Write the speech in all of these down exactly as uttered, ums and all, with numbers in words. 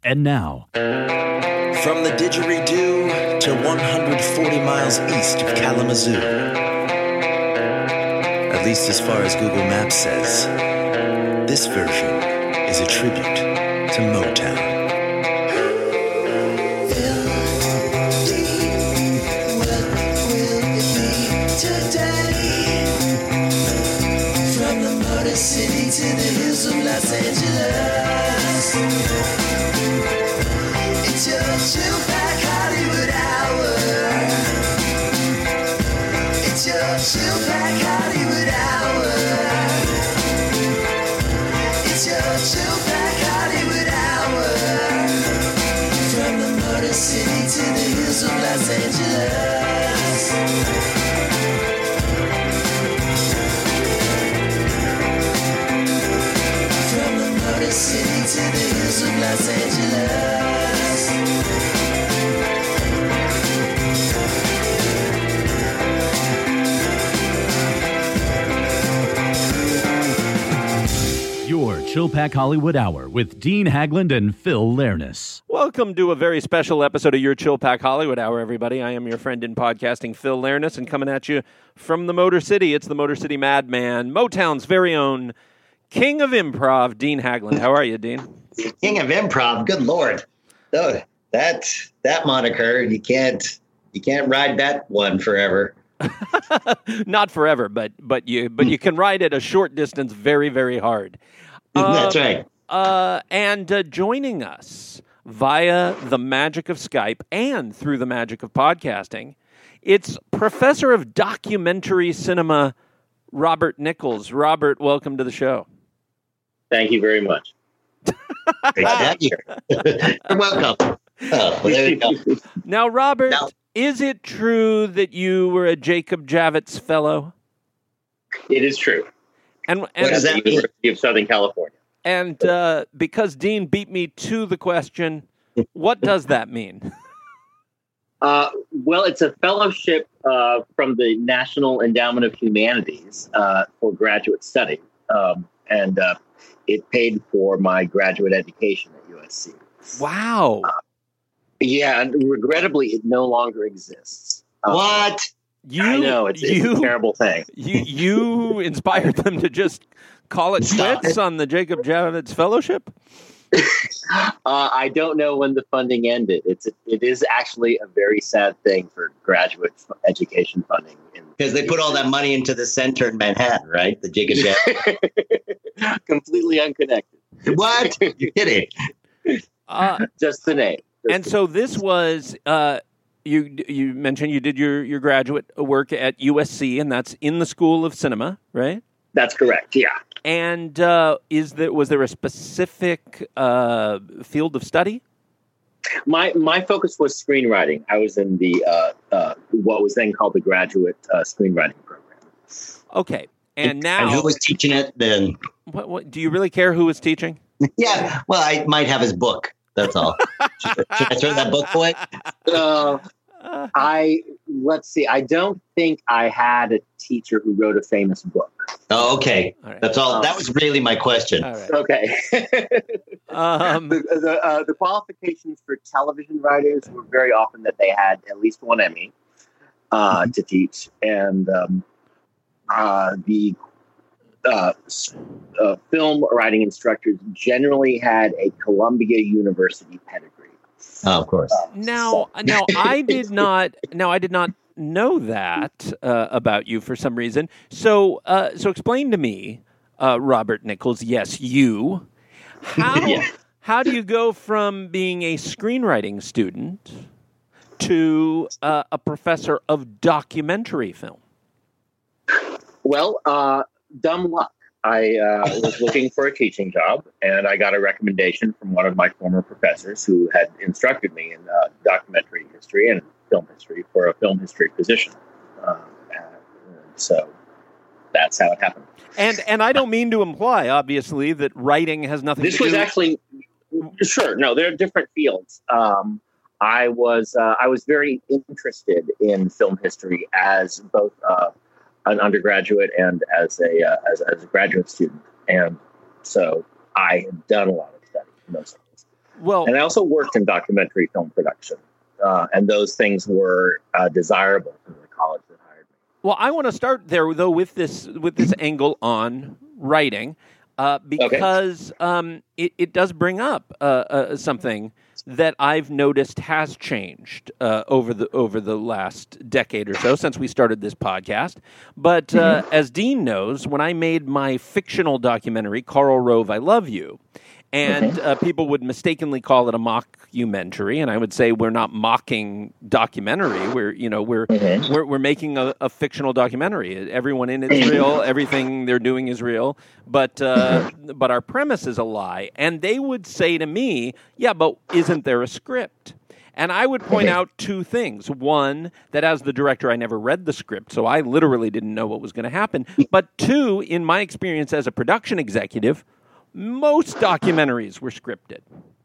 And now, from the didgeridoo to one hundred forty miles east of Kalamazoo, at least as far as Google Maps says, this version is a tribute to Motown. City to the hills of Los Angeles. It's your Chillpack Hollywood Hour. It's your Chillpack Hollywood Hour. It's your Chillpack Hollywood Hour. From the Motor City to the hills of Los Angeles. City to the hills of Los Angeles. your Chillpack Hollywood Hour with Dean Haglund and Phil Lernis. Welcome to a very special episode of your Chillpack Hollywood Hour, everybody. I am your friend in podcasting, Phil Lernis, and coming at you from the Motor City. It's the Motor City Madman, Motown's very own King of Improv, Dean Haglund. How are you, Dean? King of Improv. Good Lord. Oh, that that moniker, you can't you can't ride that one forever. Not forever, but but you but you can ride it a short distance very, very hard. That's um, right. Uh, and uh, joining us via the magic of Skype and through the magic of podcasting, it's Professor of Documentary Cinema, Robert Nichols. Robert, welcome to the show. Thank you very much. Great to have you. You're welcome. Oh, well, there you go. Now, Robert, Now, is it true that you were a Jacob Javits Fellow? It is true. And and What does At that the mean? University of Southern California. and uh, because Dean beat me to the question, what does that mean? Uh, well, it's a fellowship uh, from the National Endowment of Humanities uh, for graduate study, um, and uh, it paid for my graduate education at U S C. Wow. Yeah, and regrettably, it no longer exists. Um, What? You, I know, it's, you, it's a terrible thing. You, you inspired them to just call it Stop quits it. on the Jacob Javits Fellowship? Uh, I don't know when the funding ended. It's a, it is actually a very sad thing for graduate f- education funding. Because they put all that money into the center in Manhattan, right? The Jacob Javits. Completely unconnected. What? You're kidding. Uh, Just the name. Just and the so this was, uh, you you mentioned you did your, your graduate work at U S C, and that's in the School of Cinema, right? That's correct. Yeah. And uh, is there was there a specific uh, field of study? My my focus was screenwriting. I was in the uh, uh, what was then called the graduate uh, screenwriting program. Okay, and now And who was teaching it then? what, what, do you really care who was teaching? Yeah, well, I might have his book. That's all. Should, should I throw that book away? Uh, I let's see. I don't think I had a teacher who wrote a famous book. Oh, okay. All right. That's all. That was really my question. All right. Okay. Um, the the, uh, the qualifications for television writers were very often that they had at least one Emmy uh, to teach, and um, uh, the uh, s- uh, film writing instructors generally had a Columbia University pedigree. Oh, of course. Now, now I did not. Now I did not know that uh, about you for some reason. So, uh, so explain to me, uh, Robert Nichols. Yes, you. How Yeah. how do you go from being a screenwriting student to uh, a professor of documentary film? Well, uh, dumb luck. I uh, was looking for a teaching job, and I got a recommendation from one of my former professors who had instructed me in uh, documentary history and film history for a film history position. Uh, and so that's how it happened. And and I don't mean to imply, obviously, that writing has nothing This to was do. actually sure. No, there are different fields. Um, I was uh, I was very interested in film history as both uh, an undergraduate and as a uh, as, as a graduate student, and so I had done a lot of study in those things. Well, and I also worked in documentary film production, uh, and those things were uh, desirable to the college that hired me. Well, I want to start there though with this with this angle on writing, uh, because okay. um, it, it does bring up uh, uh, something that I've noticed has changed uh, over the over the last decade or so since we started this podcast. But uh, mm-hmm. as Dean knows, when I made my fictional documentary, Karl Rove, I Love You, and mm-hmm. uh, people would mistakenly call it a mockumentary, and I would say we're not mocking documentary. We're you know we're mm-hmm. we're, we're making a, a fictional documentary. Everyone in it's real. Everything they're doing is real. But uh, mm-hmm. but our premise is a lie. And they would say to me, "Yeah, but isn't there a script?" And I would point out two things. One, that as the director, I never read the script, so I literally didn't know what was going to happen. But two, in my experience as a production executive, most documentaries were scripted.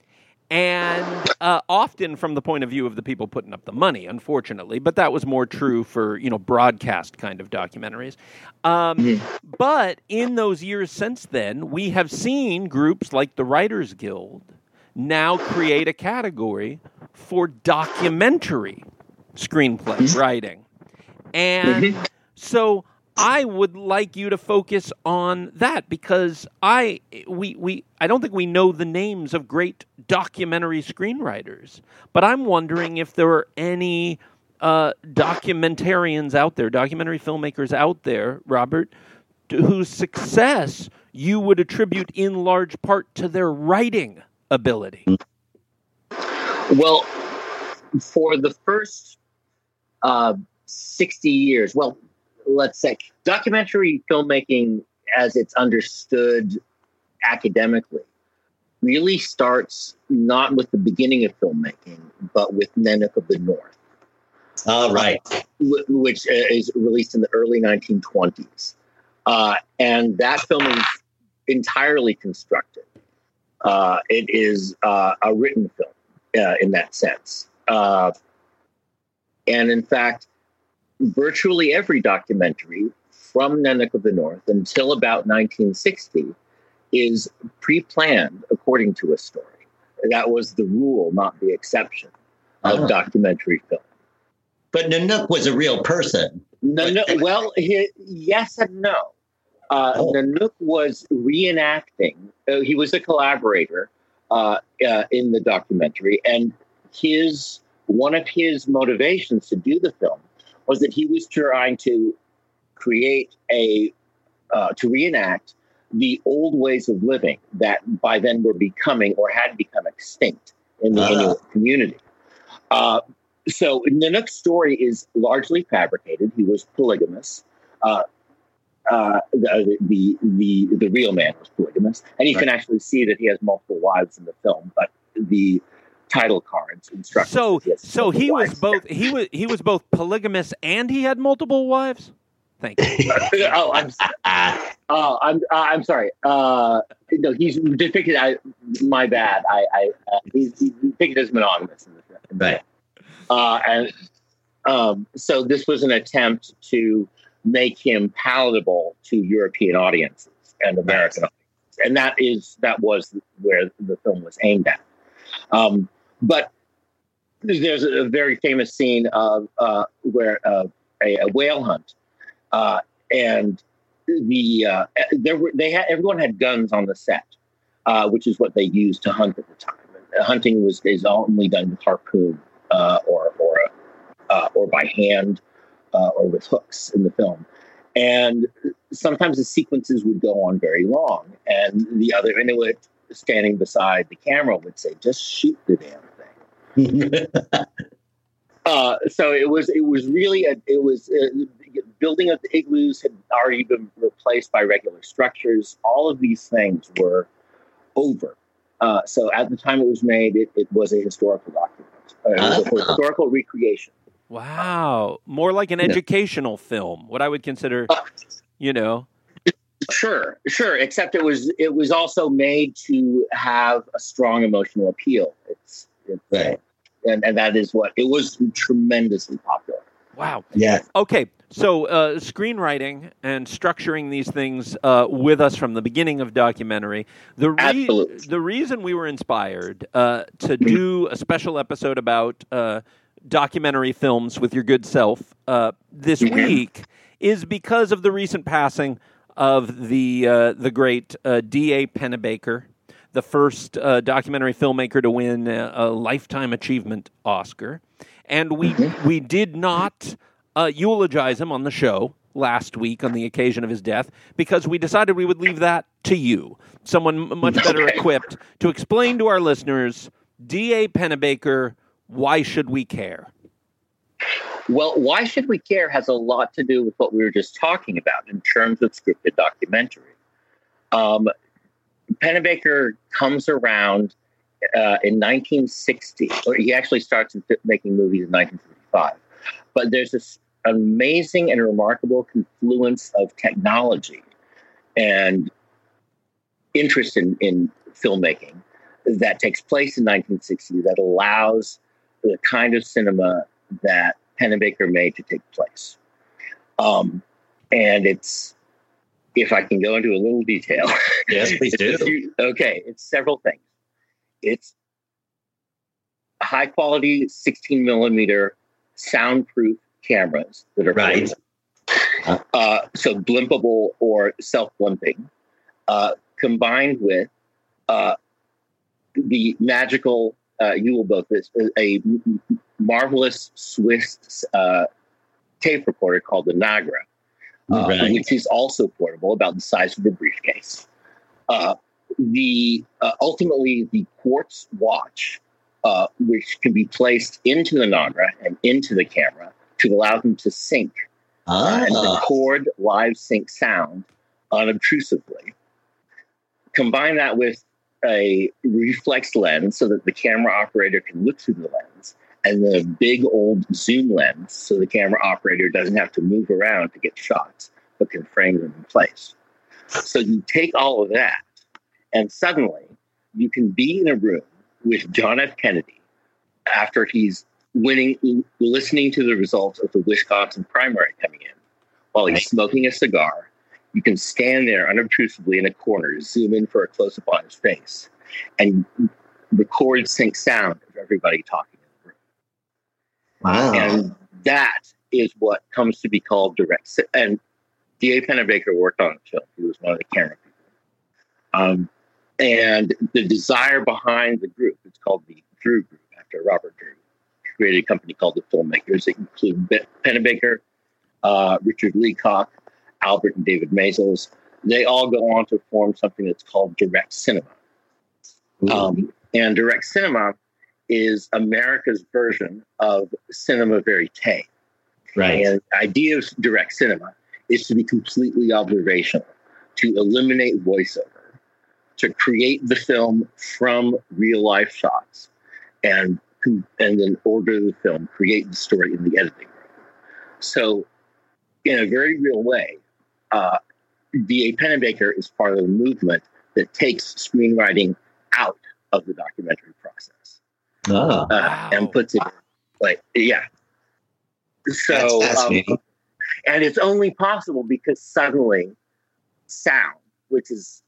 And uh, often from the point of view of the people putting up the money, unfortunately. But that was more true for, you know, broadcast kind of documentaries. Um, mm-hmm. But in those years since then, we have seen groups like the Writers Guild now create a category for documentary screenplay mm-hmm. writing. And mm-hmm. so I would like you to focus on that, because I we we I don't think we know the names of great documentary screenwriters, but I'm wondering if there are any uh, documentarians out there, documentary filmmakers out there, Robert, whose success you would attribute in large part to their writing ability. Well, for the first uh, sixty years, well, let's say documentary filmmaking as it's understood academically really starts not with the beginning of filmmaking, but with Nanook of the North. All right. Uh, which is released in the early nineteen twenties. Uh, and that film is entirely constructed. Uh, it is uh, a written film uh, in that sense. Uh, and in fact, virtually every documentary from Nanook of the North until about nineteen sixty is pre-planned according to a story. That was the rule, not the exception, of uh-huh. documentary film. But Nanook was a real person. No, no. Well, he, yes and no. Uh, oh. Nanook was reenacting. Uh, he was a collaborator uh, uh, in the documentary, and his one of his motivations to do the film was that he was trying to create a, uh, to reenact the old ways of living that by then were becoming or had become extinct in the uh. Inuit community. Uh, so Nanook's story is largely fabricated. He was polygamous. Uh, uh, the, the, the, the real man was polygamous. And you right. can actually see that he has multiple wives in the film, but the title cards instruct. So, he so he was both he was he was both polygamous and he had multiple wives. Thank you. oh, I'm oh, I'm uh, I'm sorry. Uh, no, he's depicted. I, my bad. I, I uh, he's, he's depicted as monogamous in the film. Right. Uh, and um, so this was an attempt to make him palatable to European audiences and American right. audiences, and that is that was where the film was aimed at. Um, But there's a very famous scene of uh, where uh, a, a whale hunt, uh, and the uh, there were they had everyone had guns on the set, uh, which is what they used to hunt at the time. And hunting was is only done with harpoon uh, or or uh, or by hand uh, or with hooks in the film, and sometimes the sequences would go on very long, and the other Inuit standing beside the camera would say, "Just shoot the damn thing." uh, so it was it was really a, it was uh, building of the igloos had already been replaced by regular structures. All of these things were over. Uh, so at the time it was made, it, it was a historical document. Uh, it was a historical recreation. Wow, more like an educational yeah. film. What I would consider, uh, you know. Sure, sure. Except it was it was also made to have a strong emotional appeal. It's, it's right, and and that is what it was tremendously popular. Wow. Yeah. Okay. So, uh, screenwriting and structuring these things uh, with us from the beginning of documentary. The re- Absolutely. the reason we were inspired uh, to do a special episode about uh, documentary films with your good self uh, this Mm-hmm. week is because of the recent passing of the uh, the great uh, D A Pennebaker, the first uh, documentary filmmaker to win a, a Lifetime Achievement Oscar, and we Mm-hmm. we did not. Uh, eulogize him on the show last week on the occasion of his death because we decided we would leave that to you, someone m- much better Okay. equipped to explain to our listeners, D A Pennebaker, why should we care? Well, why should we care has a lot to do with what we were just talking about in terms of scripted documentary. Um, Pennebaker comes around uh, in nineteen sixty, or he actually starts making movies in nineteen fifty-five. But there's this amazing and remarkable confluence of technology and interest in, in filmmaking that takes place in nineteen sixty that allows the kind of cinema that Pennebaker made to take place. Um, and it's, if I can go into a little detail. Yes, please do. It's- okay, it's several things. It's high quality sixteen millimeter soundproof cameras that are Right. portable. Uh, so blimpable or self-blimping, uh, combined with uh, the magical, uh, you will both this, a m- marvelous Swiss uh, tape recorder called the Nagra, uh, Right. which is also portable, about the size of a briefcase. Uh, the uh, ultimately the quartz watch, uh, which can be placed into the Nagra and into the camera to allow them to sync uh, and Ah, record live sync sound unobtrusively. Combine that with a reflex lens so that the camera operator can look through the lens, and the big old zoom lens so the camera operator doesn't have to move around to get shots, but can frame them in place. So you take all of that, and suddenly you can be in a room with John F. Kennedy after he's winning, listening to the results of the Wisconsin primary coming in, while he's Right. smoking a cigar. You can stand there unobtrusively in a corner, zoom in for a close-up on his face, and record sync sound of everybody talking in the room. wow. And that is what comes to be called direct. si- And D A Pennebaker worked on the film. He was one of the camera people. Um, and the desire behind the group, it's called the Drew Group, after Robert Drew, created a company called the Filmmakers. It include Be- Pennebaker, uh, Richard Leacock, Albert and David Maisels. They all go on to form something that's called direct cinema. Um, and direct cinema is America's version of cinema verite. right. And the idea of direct cinema is to be completely observational, to eliminate voiceover, to create the film from real life shots, and and then order the film, create the story in the editing room. So, in a very real way, uh, D A Pennebaker is part of the movement that takes screenwriting out of the documentary process Ah, uh, Wow. and puts it like, yeah. that's So, um, fascinating. and it's only possible because suddenly sound, which is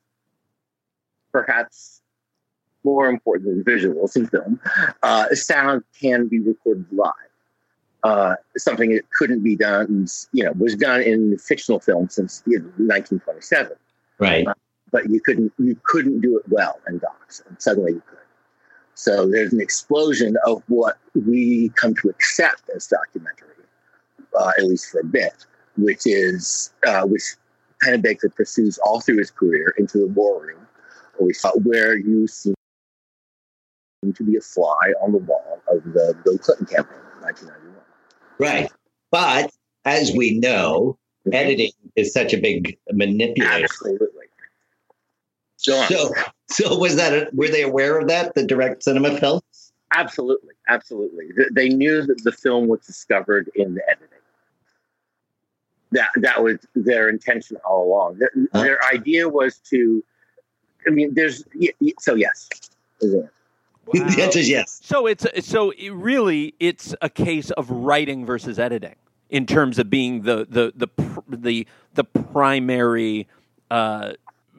perhaps more important than visuals in film, uh, sound can be recorded live. Uh, something that couldn't be done, you know, was done in fictional film since you know, nineteen twenty-seven, right. but you couldn't you couldn't do it well in docs, and suddenly you could. So there's an explosion of what we come to accept as documentary, uh, at least for a bit, which is uh, which Pennebaker pursues all through his career into the war room, where you seem to be a fly on the wall of the Bill Clinton campaign in nineteen ninety-one. Right. But as we know, editing is such a big manipulator. Absolutely. Go on. So, so was that, a, were they aware of that, the direct cinema films? Absolutely, absolutely. Th- They knew that the film was discovered in the editing. That that was their intention all along. Their, Huh? their idea was to. I mean, there's y- y- so yes. is the answer. Wow. The answer is yes. So it's so it really it's a case of writing versus editing in terms of being the the the the the primary uh,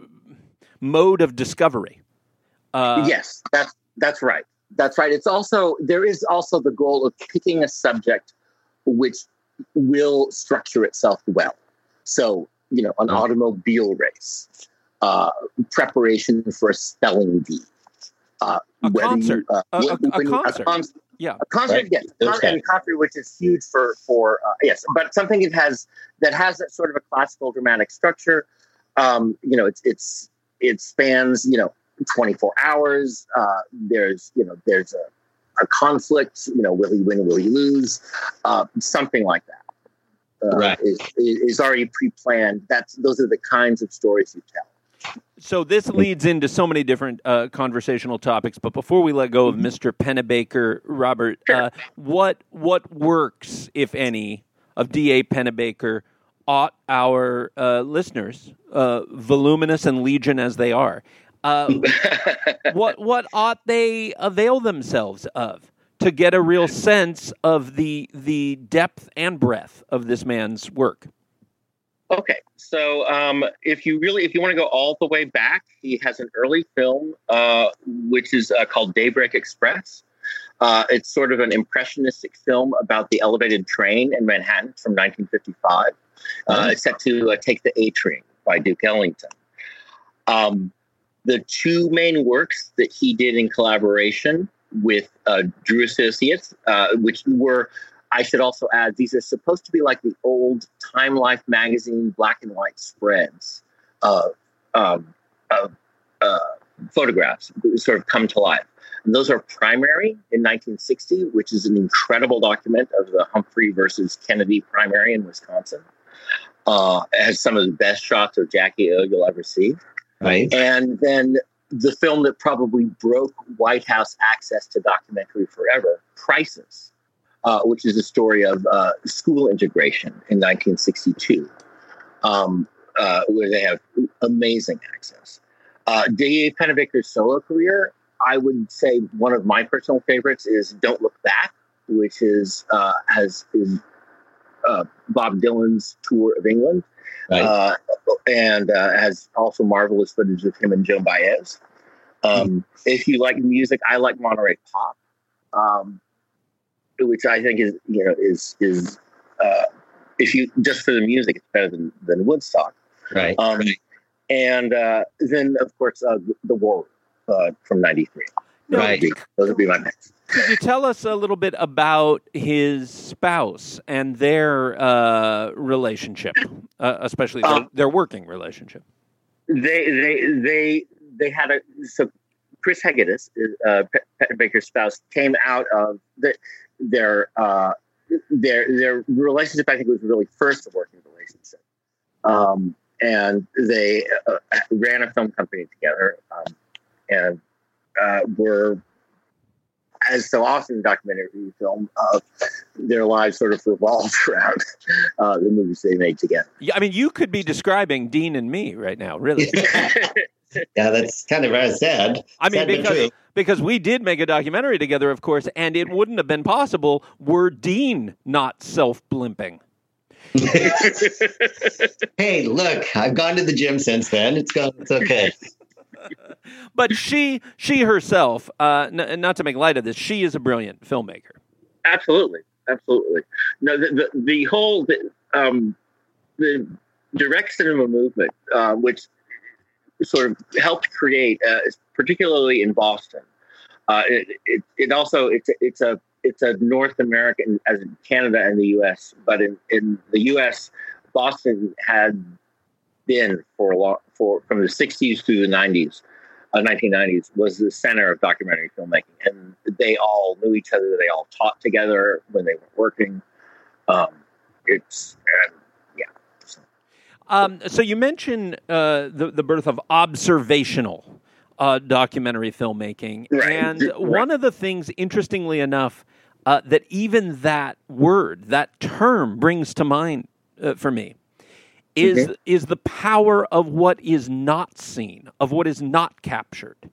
mode of discovery. Uh, yes, that's that's right. That's right. It's also there is also the goal of picking a subject which will structure itself well. So, you know, an automobile race, uh, preparation for a spelling bee, uh, a concert, you, uh, a, a, when, a when concert, you, a con- yeah, a concert, right. yes, Those Con- and guys. concert, which is huge for for uh, yes, but something that has that has that sort of a classical dramatic structure. Um, you know, it's it's it spans you know twenty-four hours. Uh, there's you know there's a a conflict, you know, will he win, will he lose? Uh, something like that. Uh, Right. Is, is already pre-planned. That's those are the kinds of stories you tell. So this leads into so many different uh, conversational topics. But before we let go of Mister Pennebaker, Robert, uh, what what works, if any, of D A Pennebaker ought our uh, listeners, uh, voluminous and legion as they are, Uh, what what ought they avail themselves of to get a real sense of the the depth and breadth of this man's work? Okay, so um, if you really if you want to go all the way back, he has an early film uh, which is uh, called Daybreak Express. Uh, it's sort of an impressionistic film about the elevated train in Manhattan from nineteen fifty-five. Uh, it's set to uh, Take the A Train by Duke Ellington. Um, The two main works that he did in collaboration with uh, Drew Associates, uh, which were, I should also add, these are supposed to be like the old Time Life magazine black and white spreads of um, uh, uh, photographs that sort of come to life. And those are Primary in nineteen sixty, which is an incredible document of the Humphrey versus Kennedy primary in Wisconsin. Uh, it has some of the best shots of Jackie O you'll ever see. Right. And then the film that probably broke White House access to documentary forever, Crisis, uh, which is a story of uh, school integration in nineteen sixty-two, um, uh, where they have amazing access. Uh, D A Pennebaker's solo career, I would say one of my personal favorites is Don't Look Back, which is uh, has is uh, Bob Dylan's tour of England. Right. Uh, and uh, has also marvelous footage of him and Joan Baez. Um, if you like music, I like Monterey Pop, um, which I think is you know is is uh, if you just for the music, it's better than, than Woodstock. Right. Um, and uh, then of course uh, the War uh, from ninety-three. No, Right. Those would be, those would be my picks. Could you tell us a little bit about his spouse and their uh, relationship, uh, especially their, Uh, their working relationship? They they they they had a so Chris Hegedus, uh, Pennebaker's spouse, came out of the, their uh, their their relationship. I think was really first a working relationship, um, and they uh, ran a film company together, um, and uh, were. As so often in documentary film, uh, their lives sort of revolved around uh, the movies they made together. Yeah, I mean, you could be describing Dean and me right now, really. Yeah, that's kind of very sad. I mean, Sad but because true. because we did make a documentary together, of course, and it wouldn't have been possible were Dean not self-blimping. Hey, look, I've gone to the gym since then. It's gone. It's okay. But she she herself, uh, n- not to make light of this, she is a brilliant filmmaker. Absolutely, absolutely. No, the the, the whole the, um, the direct cinema movement, uh, which sort of helped create, uh, particularly in Boston. Uh, it, it it also it's a, it's a it's a North American as in Canada and the U S, but in, in the U S, Boston had been for a long for from the sixties through the nineties. Uh, nineteen nineties was the center of documentary filmmaking, and they all knew each other. They all taught together when they were working. Um, it's and, yeah. So. Um, so you mentioned uh, the the birth of observational uh, documentary filmmaking, Right. and Right. one of the things, interestingly enough, uh, that even that word, that term, brings to mind uh, for me. Is Mm-hmm. is the power of what is not seen, of what is not captured.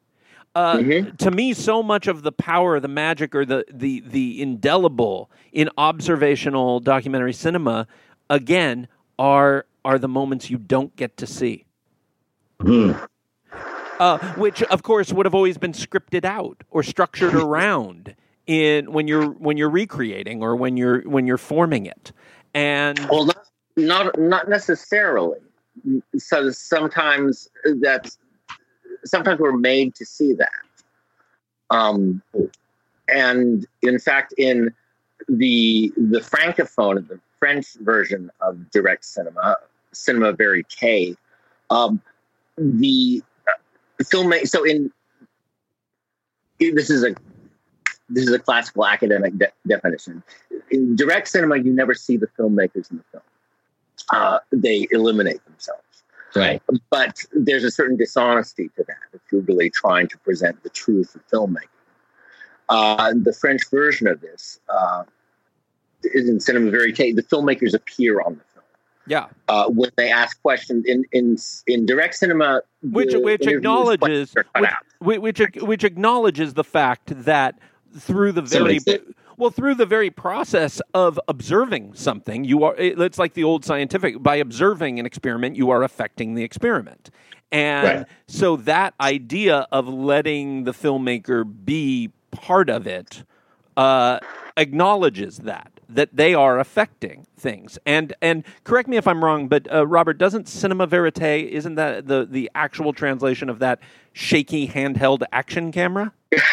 Uh, Mhm. To me, so much of the power, the magic, or the, the, the indelible in observational documentary cinema, again, are are the moments you don't get to see. Hmm. Uh, which, of course, would have always been scripted out or structured around in when you're when you're recreating or when you're when you're forming it. And Well, not not not necessarily. So sometimes that's sometimes we're made to see that. Um, and in fact, in the the francophone, the French version of direct cinema, cinema verite, um, the uh, filmmaker. So in, in this is a this is a classical academic de- definition. In direct cinema, you never see the filmmakers in the film. Uh, they eliminate themselves. Right. But there's a certain dishonesty to that if you're really trying to present the truth of filmmaking. Uh, the French version of this uh, is in cinema verite. The filmmakers appear on the film. yeah, Uh, when they ask questions in in in direct cinema, which the which interviews, acknowledges questions are cut which, out. which which which acknowledges the fact that through the very Somebody said- well through the very process of observing something, you are it- it's like the old scientific, by observing an experiment you are affecting the experiment. And Right. so that idea of letting the filmmaker be part of it uh, acknowledges that that they are affecting things. And and correct me if I'm wrong, but uh, Robert, doesn't cinema verite, isn't that the the actual translation of that shaky handheld action camera?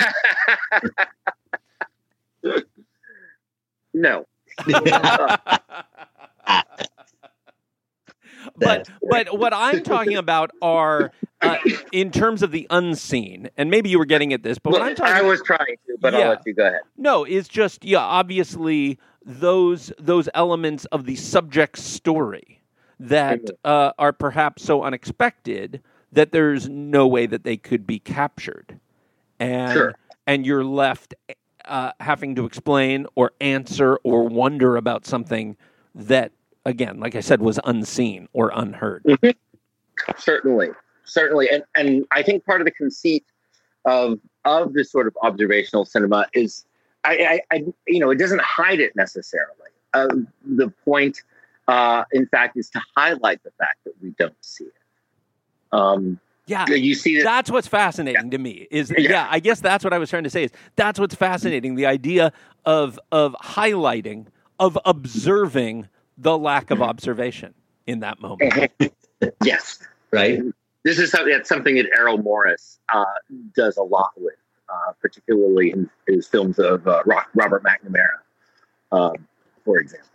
No. But but what I'm talking about are uh, in terms of the unseen, and maybe you were getting at this, but what I'm talking I was trying to, but Yeah. I'll let you go ahead. no, is just yeah, obviously those those elements of the subject's story that uh, are perhaps so unexpected that there's no way that they could be captured, and Sure. and you're left uh, having to explain or answer or wonder about something that, again, like I said, was unseen or unheard. Certainly, certainly, and and I think part of the conceit of of this sort of observational cinema is, I, I, I you know, it doesn't hide it necessarily. Uh, the point, uh, in fact, is to highlight the fact that we don't see it. Um, Yeah, you see that. that's what's fascinating to me. Is yeah. Yeah. I guess that's what I was trying to say. Is that's what's fascinating? The idea of of highlighting, of observing the lack of observation in that moment. Yes, Right. this is something that's something that Errol Morris uh, does a lot with, uh, particularly in his films of uh, Rock, Robert McNamara, um, for example.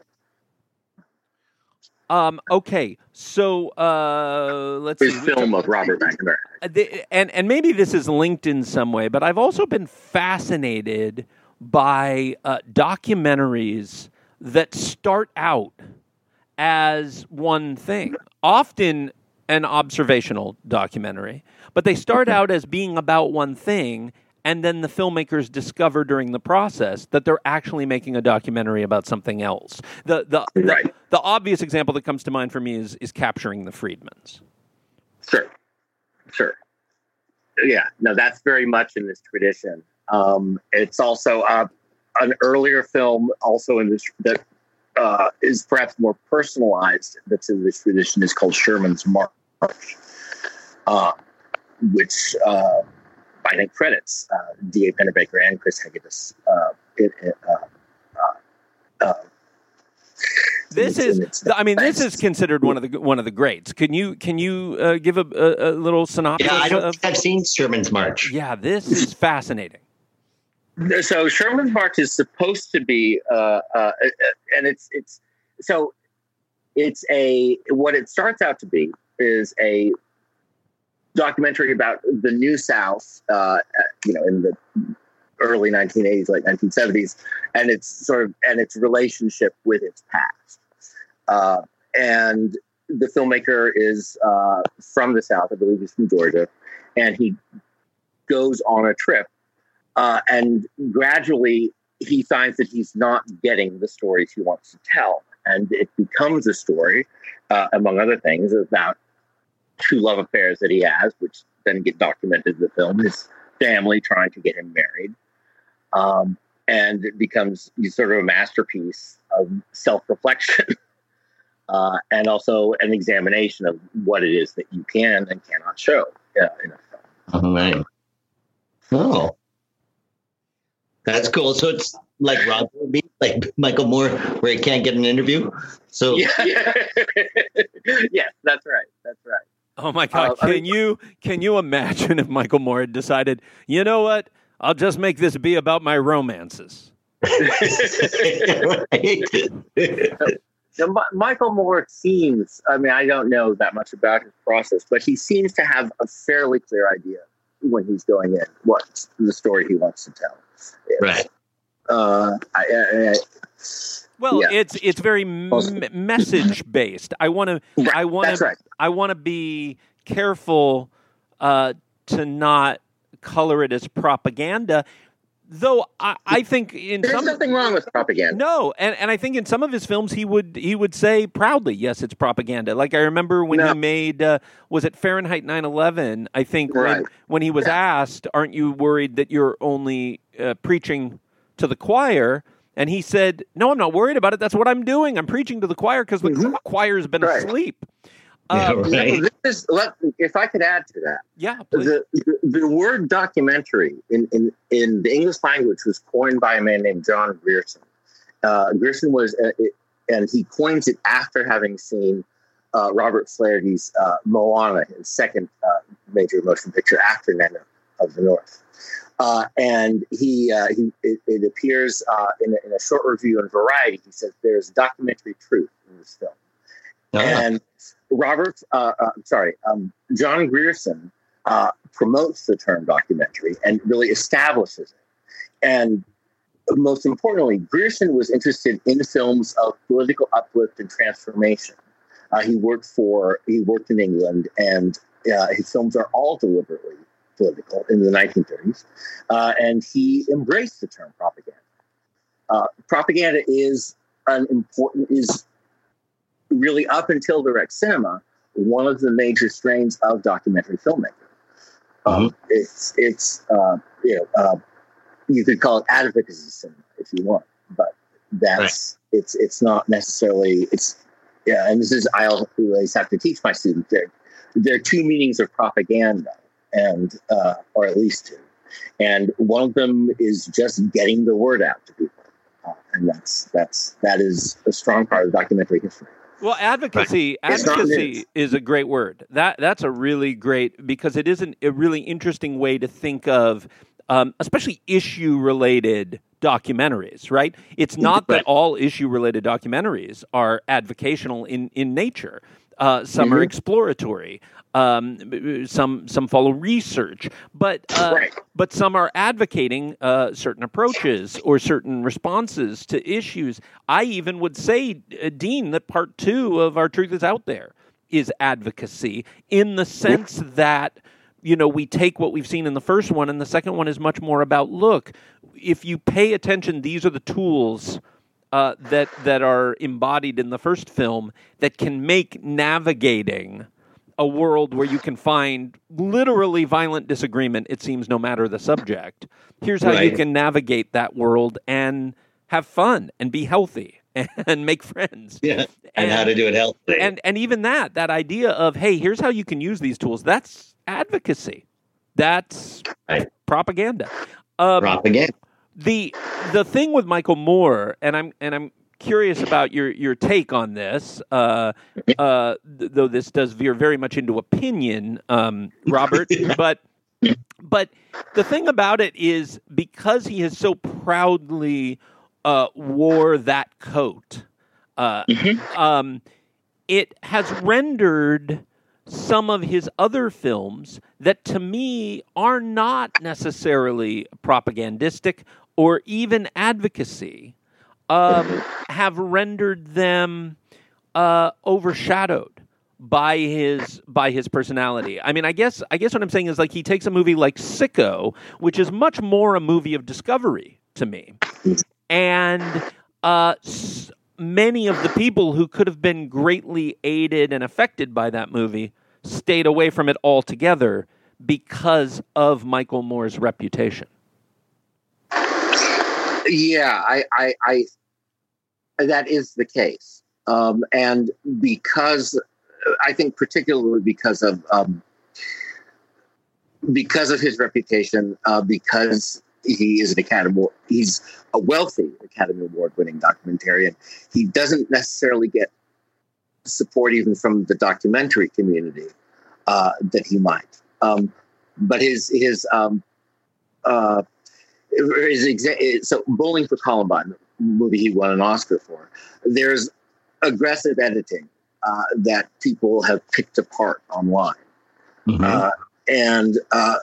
Um, okay, so uh, let's His see. We film talk- of Robert McNamara. Uh, the- and and maybe this is linked in some way, but I've also been fascinated by uh, documentaries that start out as one thing, often an observational documentary, but they start out as being about one thing, and then the filmmakers discover during the process that they're actually making a documentary about something else. The the the, Right. the obvious example that comes to mind for me is is Capturing the Friedmans. Sure, sure. Yeah, no, that's very much in this tradition. Um, it's also uh, an earlier film, also in this that uh, is perhaps more personalized. That's in this tradition is called Sherman's March, uh, which uh, I think credits uh, D A Pennebaker and Chris Hegedus. Uh, it, it, uh, uh, uh, This in is, its I mean, this defense. is considered one of the one of the greats. Can you can you uh, give a, a, a little synopsis? Yeah, I don't of, think I've seen Sherman's March. Yeah, this is fascinating. So Sherman's March is supposed to be, uh, uh, and it's it's so it's a what it starts out to be is a documentary about the New South, uh, you know, in the early nineteen eighties, late nineteen seventies, and its sort of and its relationship with its past. Uh, and the filmmaker is uh, from the South, I believe he's from Georgia, and he goes on a trip. Uh, and gradually, he finds that he's not getting the stories he wants to tell. And it becomes a story, uh, among other things, about two love affairs that he has, which then get documented in the film. His family trying to get him married. Um, and it becomes sort of a masterpiece of self-reflection uh, and also an examination of what it is that you can and cannot show uh, in a film. All right. Oh, that's cool. So it's like Rob would be like Michael Moore, where he can't get an interview. So Yeah. Yes, that's right. That's right. Oh my God! Uh, I can mean- you can you imagine if Michael Moore had decided, you know what? I'll just make this be about my romances. Right. Now, Mi- Michael Moore seems, I mean, I don't know that much about his process, but he seems to have a fairly clear idea when he's going in what the story he wants to tell is. Right. Uh, I, I, I, Well, Yeah. it's it's very m- message based. I want to Right, I want that's to right. I want to be careful uh, to not color it as propaganda. Though I, I think in there's some nothing wrong with propaganda. no, and, and I think in some of his films he would he would say proudly, yes, it's propaganda. Like I remember when No. he made uh, was it Fahrenheit nine eleven? I think when Right. when he was asked, "Aren't you worried that you're only uh, preaching to the choir?" And he said, "No, I'm not worried about it. That's what I'm doing. I'm preaching to the choir because the Mhm. choir's been Right. asleep." Yeah, Um, right. This is, let, if I could add to that, yeah, please. the, the the word documentary in, in, in the English language was coined by a man named John Grierson. Uh, Grierson was, uh, it, and he coins it after having seen uh, Robert Flaherty's uh, Moana, his second uh, major motion picture after Nana of the North. Uh, and he, uh, he it, it appears uh, in, a, in a short review in Variety. He says there's documentary truth in this film. Ah. And Robert, uh, uh, I'm sorry, um, John Grierson uh, promotes the term documentary and really establishes it. And most importantly, Grierson was interested in films of political uplift and transformation. Uh, he worked for, he worked in England, and uh, his films are all deliberately political in the nineteen thirties. Uh, and he embraced the term propaganda. Uh, propaganda is an important, is really up until direct cinema, one of the major strains of documentary filmmaking. Um, it's, it's uh, you know, uh, you could call it advocacy cinema if you want, but that's, it's, it's not necessarily, it's, yeah. And this is, I always have to teach my students there. There are two meanings of propaganda, and, uh, or at least two. And one of them is just getting the word out to people. Uh, and that's, that's, that is a strong part of documentary history. Well, advocacy It's not advocacy news. is a great word. That that's a really great, because it is an, a really interesting way to think of, um, especially issue related documentaries. Right? It's not that Right. all issue related documentaries are advocational in in nature. Uh, some are Mhm. exploratory. Um, some some follow research, but uh, Right. but some are advocating uh, certain approaches or certain responses to issues. I even would say, uh, Dean, that part two of Our Truth Is Out There is advocacy, in the sense that, you know, we take what we've seen in the first one, and the second one is much more about, look, if you pay attention, these are the tools uh, that that are embodied in the first film that can make navigating a world where you can find literally violent disagreement, it seems, no matter the subject. Here's how you Right. can navigate that world and have fun and be healthy and make friends. Yeah. And, how to do it healthily. And and even that, that idea of, hey, here's how you can use these tools, that's advocacy. That's Right. propaganda. Um, propaganda. the the thing with Michael Moore, and I'm and I'm curious about your your take on this, uh, uh, th- though this does veer very much into opinion, um, Robert. but but the thing about it is, because he has so proudly uh, wore that coat, uh, um, it has rendered some of his other films that, to me, are not necessarily propagandistic or even advocacy, um, have rendered them uh, overshadowed by his by his personality. I mean, I guess I guess what I'm saying is, like, he takes a movie like Sicko, which is much more a movie of discovery to me, and uh, s- many of the people who could have been greatly aided and affected by that movie stayed away from it altogether because of Michael Moore's reputation. Yeah, I, I, I that is the case, um, and because I think particularly because of um, because of his reputation, uh, because he is an Academy, he's a wealthy Academy Award-winning documentarian. He doesn't necessarily get support even from the documentary community uh, that he might. Um, but his his um, uh, his exa- so Bowling for Columbine, the movie he won an Oscar for. There's aggressive editing uh, that people have picked apart online, Mm-hmm. uh, and uh,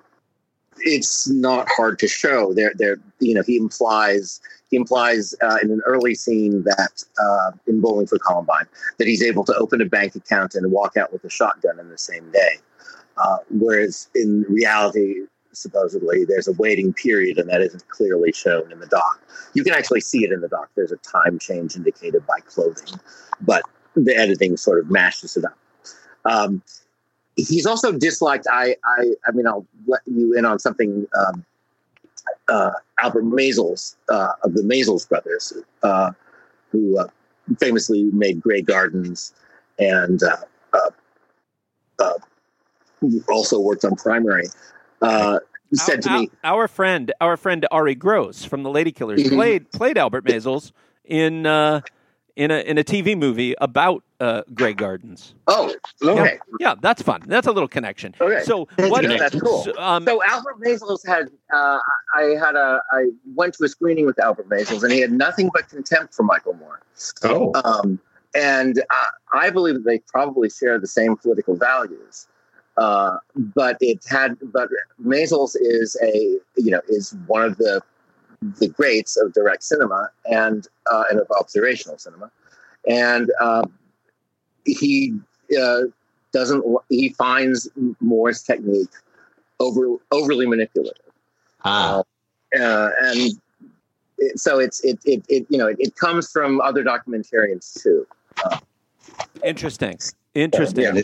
it's not hard to show. There, there, you know, he implies he implies uh, in an early scene that uh, in Bowling for Columbine that he's able to open a bank account and walk out with a shotgun in the same day, uh, whereas in reality, supposedly, there's a waiting period, and that isn't clearly shown in the doc. You can actually see it in the doc. There's a time change indicated by clothing, but the editing sort of mashes it up. Um, he's also disliked. I, I, I mean, I'll let you in on something. Um, uh, Albert Maysles uh, of the Maysles brothers, uh, who uh, famously made Grey Gardens, and uh, uh, uh, also worked on Primary. Uh, said to our, me, our friend, our friend Ari Gross from the Lady Killers Mhm. played played Albert Maysles in uh, in a in a T V movie about uh, Grey Gardens. "Oh, okay, Yeah, that's fun. That's a little connection. okay, So That's what? good. That's cool." So, um, So Albert Maysles had, uh, I had a, I went to a screening with Albert Maysles, and he had nothing but contempt for Michael Moore. Oh, Um, and uh, I believe that they probably share the same political values. Uh, but it had, but Maysles is a, you know, is one of the the greats of direct cinema and uh, and of observational cinema, and uh, he uh, doesn't. He finds Moore's technique over overly manipulative, ah, uh, and it, so it's it, it it you know it, it comes from other documentarians too. Uh, interesting. Interesting. Yeah.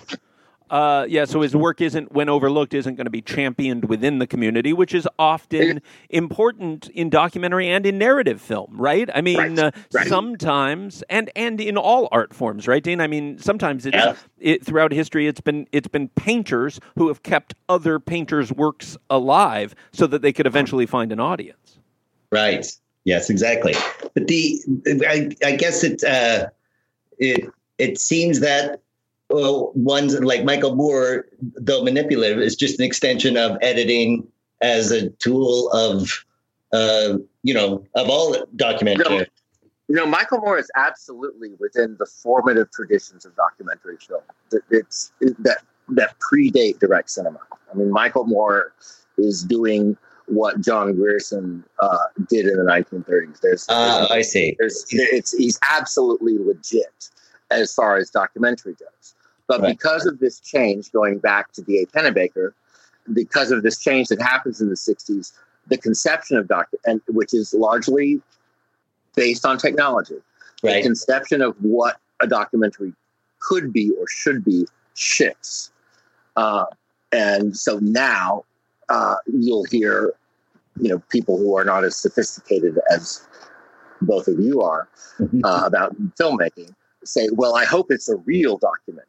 Uh, yeah, so his work isn't, when overlooked, isn't going to be championed within the community, which is often important in documentary and in narrative film, right? I mean, Right, uh, right. sometimes, and and in all art forms, right, Dean? I mean, sometimes it's, Yeah. it, throughout history, it's been it's been painters who have kept other painters' works alive so that they could eventually find an audience. right. Yes, exactly. But the, I, I guess it, uh, it, it seems that well, ones like Michael Moore, though manipulative, is just an extension of editing as a tool of, uh, you know, of all documentary. No. You know, Michael Moore is absolutely within the formative traditions of documentary film. That it's that that predate direct cinema. I mean, Michael Moore is doing what John Grierson uh, did in the nineteen thirties. There's, Ah, I see. there's, it's he's absolutely legit as far as documentary goes. But Right. because of this change, going back to D A Pennebaker, because of this change that happens in the sixties, the conception of doc, and which is largely based on technology, the Right. conception of what a documentary could be or should be shifts. Uh, and so now uh, you'll hear, you know, people who are not as sophisticated as both of you are uh, about filmmaking say, "Well, I hope it's a real documentary,"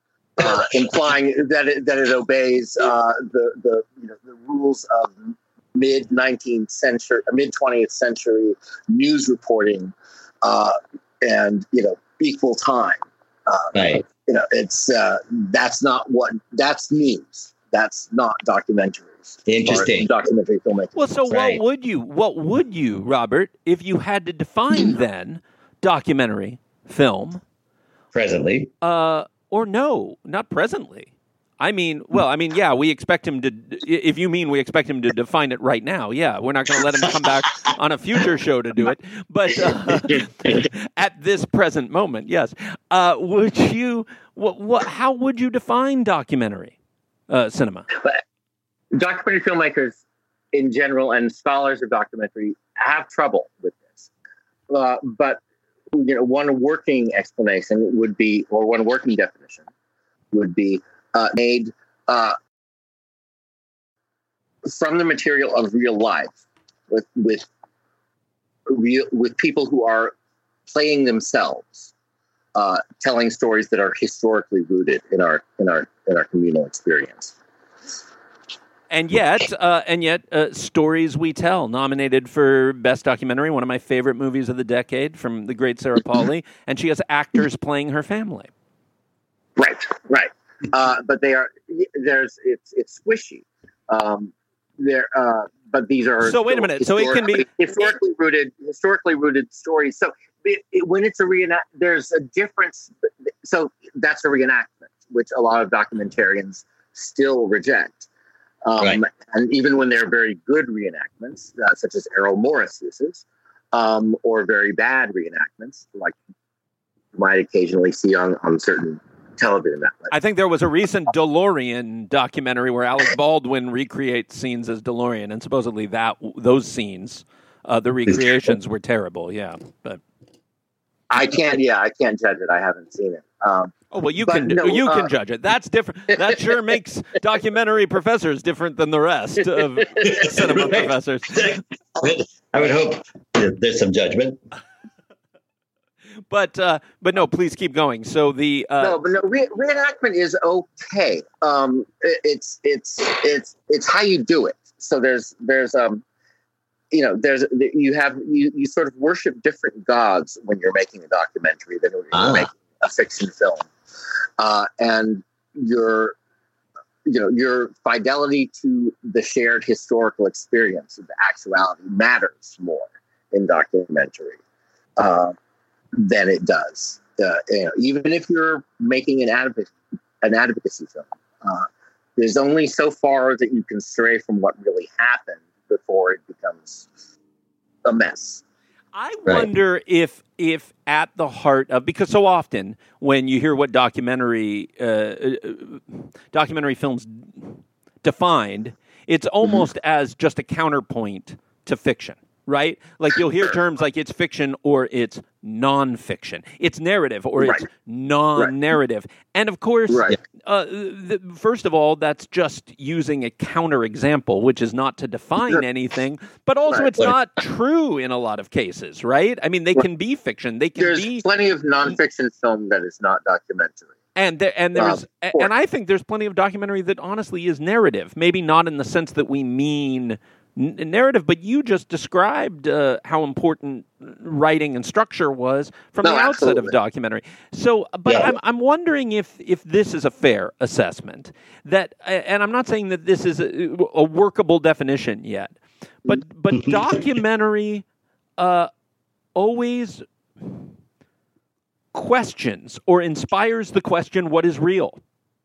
uh, implying that it, that it obeys uh, the the you know the rules of mid nineteenth century, mid twentieth century news reporting, uh, and you know equal time. Uh, Right. You know, it's uh, that's not what that's news. That's not documentaries. Interesting. Or documentary filmmaking. Well, so Right. what would you, what would you, Robert, if you had to define then documentary film? Presently. Uh, or no, not presently. I mean, well, I mean, yeah, we expect him to, if you mean we expect him to define it right now, yeah, we're not going to let him come back on a future show to do it. But uh, at this present moment, yes. Uh, would you, what, what, how would you define documentary uh, cinema? But documentary filmmakers in general and scholars of documentary have trouble with this. Uh, but you know, one working explanation would be, or one working definition would be, uh, made uh, from the material of real life, with with real with people who are playing themselves, uh, telling stories that are historically rooted in our in our in our communal experience. And yet, uh, and yet, uh, Stories We Tell, nominated for Best Documentary, one of my favorite movies of the decade, from the great Sarah Polley, and she has actors playing her family. Right, right. Uh, but they are there's it's it's squishy. Um, there, uh, but these are so. Wait a minute. So it can be historically rooted, historically rooted stories. So it, it, when it's a reenact, there's a difference. So that's a reenactment, which a lot of documentarians still reject. Um, right. And even when they're very good reenactments, uh, such as Errol Morris uses, um, or very bad reenactments, like you might occasionally see on, on certain television networks. I think there was a recent DeLorean documentary where Alec Baldwin recreates scenes as DeLorean, and supposedly that those scenes, uh, the recreations were terrible. Yeah, but I can't. Yeah, I can't judge it. I haven't seen it. Um, oh well, you can. No, you uh, can judge it. That's different. That sure makes documentary professors different than the rest of cinema professors. I would hope there's some judgment. But uh, but no, please keep going. So the uh, no, but no, re- reenactment is okay. Um, it, it's it's it's it's how you do it. So there's there's um, you know, there's you have you, you sort of worship different gods when you're making a documentary than when you're ah. making a fiction film, uh, and your you know your fidelity to the shared historical experience of the actuality matters more in documentary. Uh, than it does. Uh, you know, even if you're making an advocacy, an advocacy film, uh, there's only so far that you can stray from what really happened before it becomes a mess. I wonder right. if if at the heart of, because so often when you hear what documentary uh, documentary films defined, it's almost mm-hmm. as just a counterpoint to fiction. Right? Like you'll hear terms like it's fiction or it's nonfiction. It's narrative or right. it's non-narrative. Right. And of course, right. uh, the, first of all, that's just using a counterexample, which is not to define anything, but also right. it's right. not true in a lot of cases, right? I mean, they can be fiction. They can There's be... plenty of nonfiction film that is not documentary. And there, and there's um, and I think there's plenty of documentary that honestly is narrative. Maybe not in the sense that we mean narrative, but you just described uh, how important writing and structure was from no, the outset absolutely. of documentary. So, but yeah. I'm I'm wondering if if this is a fair assessment. That, and I'm not saying that this is a, a workable definition yet, but but documentary uh, always questions or inspires the question: what is real?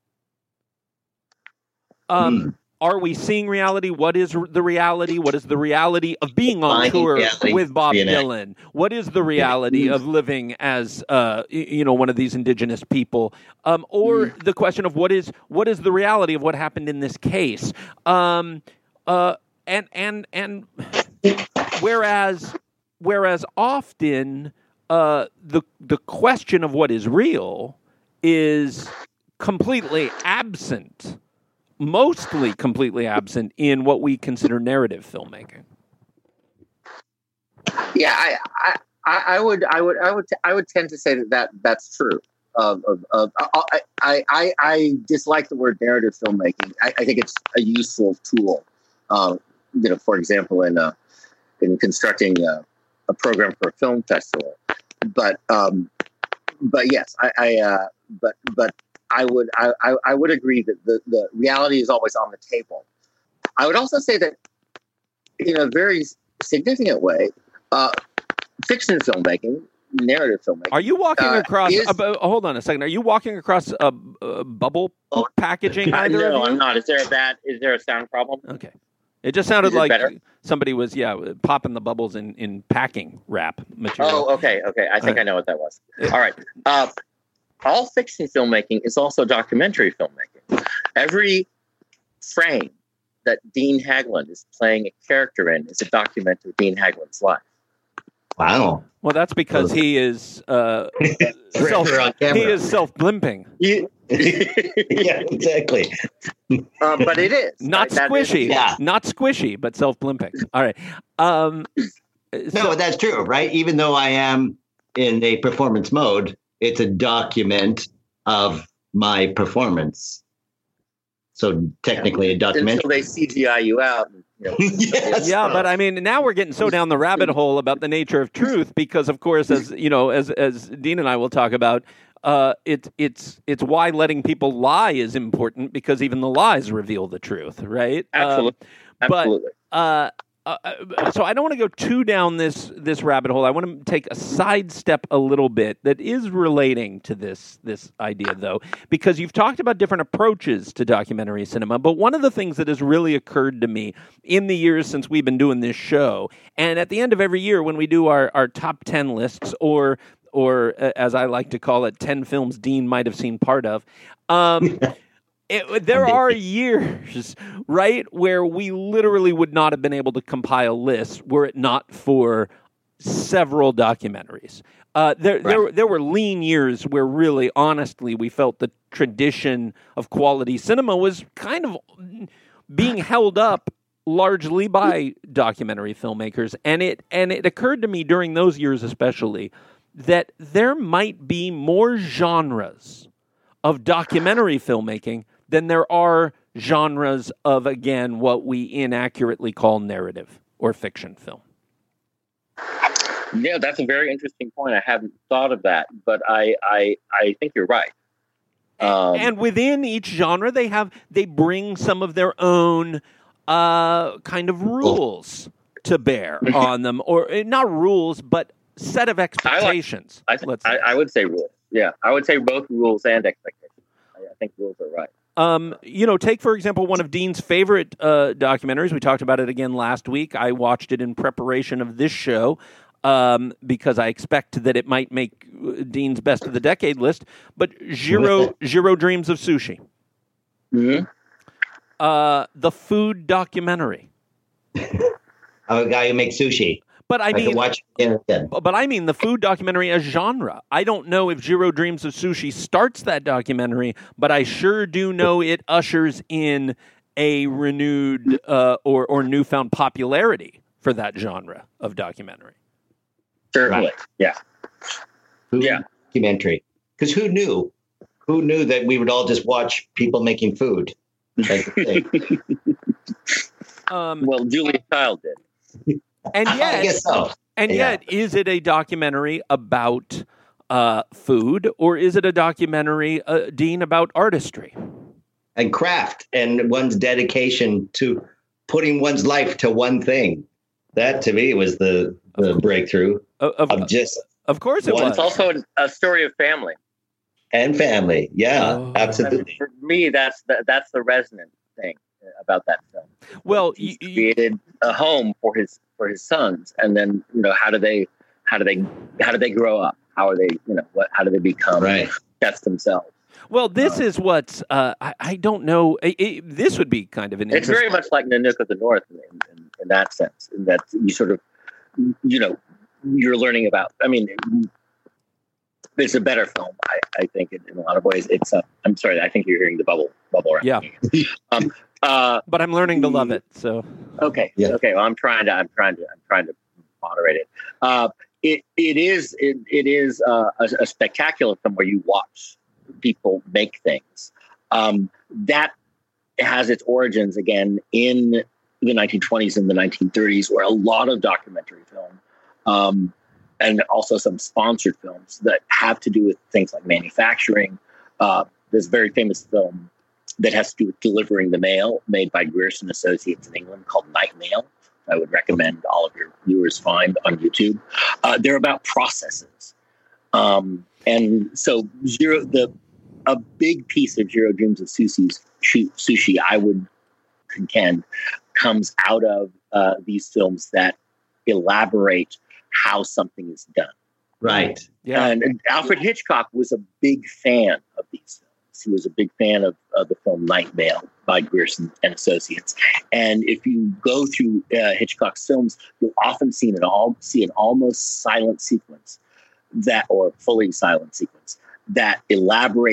Um. Mm. Are we seeing reality? What is the reality? What is the reality of being on Finding tour reality. with Bob Reenact. Dylan? What is the reality of living as uh, you know one of these indigenous people? Um, or mm. the question of what is what is the reality of what happened in this case? Um, uh, and and and whereas whereas often uh, the the question of what is real is completely absent. Mostly completely absent in what we consider narrative filmmaking. Yeah, I, I, I would, I would, I would, I would tend to say that, that that's true. Of, of, of I, I, I, I dislike the word narrative filmmaking. I, I think it's a useful tool. Um, you know, for example, in uh, in constructing a, a program for a film festival. But, um, but yes, I, I uh, but, but. I would I, I would agree that the, the reality is always on the table. I would also say that in a very significant way, uh, fiction filmmaking, narrative filmmaking. Are you walking uh, across? Is, uh, hold on a second. Are you walking across a, a bubble oh, packaging? Either no, of you? I'm not. Is there a bad? Is there a sound problem? Okay. It just sounded is it like better? somebody was yeah popping the bubbles in, in packing wrap material. Oh, okay, okay. I think right. I know what that was. All right. Uh, All fiction filmmaking is also documentary filmmaking. Every frame that Dean Haglund is playing a character in is a document of Dean Haglund's life. Wow. Well, that's because he is uh, self, he is self-blimping. You, Yeah, exactly. Uh, but it is Not right? That is- squishy. Yeah. Not squishy, but self-blimping. All right. Um, No, so- that's true, right? Even though I am in a performance mode, it's a document of my performance. So technically, a until documentary. they C G I you out. And, you know, Yes. Yeah, but I mean, now we're getting so down the rabbit hole about the nature of truth because, of course, as you know, as as Dean and I will talk about, uh, it's it's it's why letting people lie is important because even the lies reveal the truth, right? Absolutely. Um, but Absolutely. uh, uh, so I don't want to go too down this this rabbit hole. I want to take a sidestep a little bit that is relating to this this idea, though, because you've talked about different approaches to documentary cinema. But one of the things that has really occurred to me in the years since we've been doing this show, and at the end of every year when we do our, our top ten lists, or or uh, as I like to call it, ten films Dean might have seen part of. Um, It, there are years, right, where we literally would not have been able to compile lists were it not for several documentaries. Uh, there, right. there, there were lean years where really, honestly, we felt the tradition of quality cinema was kind of being held up largely by documentary filmmakers, and it and it occurred to me during those years, especially, that there might be more genres of documentary filmmaking than there are genres of, again, what we inaccurately call narrative or fiction film. Yeah, that's a very interesting point. I haven't thought of that, but I I, I think you're right. Um, and within each genre, they have they bring some of their own uh, kind of rules to bear on them, or not rules, but set of expectations. I, like, I, let's I, I would say rules. Yeah, I would say both rules and expectations. I, I think rules are right. Um, you know, take, for example, one of Dean's favorite uh, documentaries. We talked about it again last week. I watched it in preparation of this show um, because I expect that it might make Dean's best of the decade list. But Jiro, Jiro Dreams of Sushi. Mm-hmm. Uh, the food documentary. I'm a guy who makes sushi. But I, I mean, can watch it again. But I mean the food documentary as genre. I don't know if Jiro Dreams of Sushi starts that documentary, but I sure do know it ushers in a renewed uh, or or newfound popularity for that genre of documentary. Certainly, Right. yeah, Food yeah. documentary. Because who knew? Who knew that we would all just watch people making food? That's the thing. Um, Well, Julia Child did. and I yet, guess so. and Yeah. yet, is it a documentary about uh, food, or is it a documentary, uh, Dean, about artistry? And craft and one's dedication to putting one's life to one thing. That to me was the, the breakthrough Of, of, of just of course, it Well, was. It's also a, a story of family. and family. Yeah, Oh. absolutely. For me, that's the, that's the resonant thing about that film. Well, He's you- you- created a home for his for his sons, and then you know how do they how do they how do they grow up? How are they you know what how do they become Right. chefs themselves? Well, this is what's, uh, I, I don't know, it, it, this would be kind of an It's interesting... very much like Nanook of the North in, in, in that sense, in that you sort of, you know, you're learning about, I mean, it's a better film, I, I think, in, in a lot of ways. It's, uh, I'm sorry, I think you're hearing the bubble, bubble around. Yeah. me. Um, uh, But I'm learning to love it, so... okay. Yeah. Okay. Well, I'm trying to, I'm trying to, I'm trying to moderate it. Uh, it, it is, it, it is uh, a, a spectacular film where you watch people make things. Um, that has its origins again in the nineteen twenties and the nineteen thirties, where a lot of documentary film um, and also some sponsored films that have to do with things like manufacturing. Uh, there's a very famous film that has to do with delivering the mail made by Grierson Associates in England called Night Mail. I would recommend all of your viewers find on YouTube. Uh, they're about processes. Um, and so Jiro, the a big piece of Jiro Dreams of Sushi's sushi, I would contend, comes out of uh, these films that elaborate how something is done. Right. Yeah. And, and Alfred Hitchcock was a big fan of these films. He was a big fan of, of the film Night Mail by Grierson and Associates. And if you go through uh, Hitchcock's films, you'll often see an, all, see an almost silent sequence that, or fully silent sequence, that elaborates